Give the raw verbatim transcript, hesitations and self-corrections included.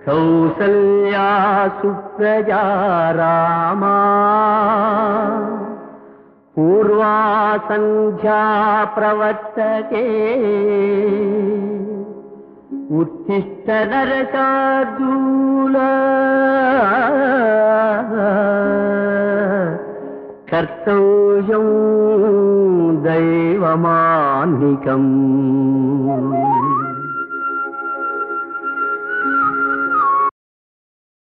కౌసల్యా సుప్రజా రామా పూర్వా సంధ్యా ప్రవర్తతే ఉత్తిష్ట నరశార్దూల కర్తవ్యం దైవమాన్నికం.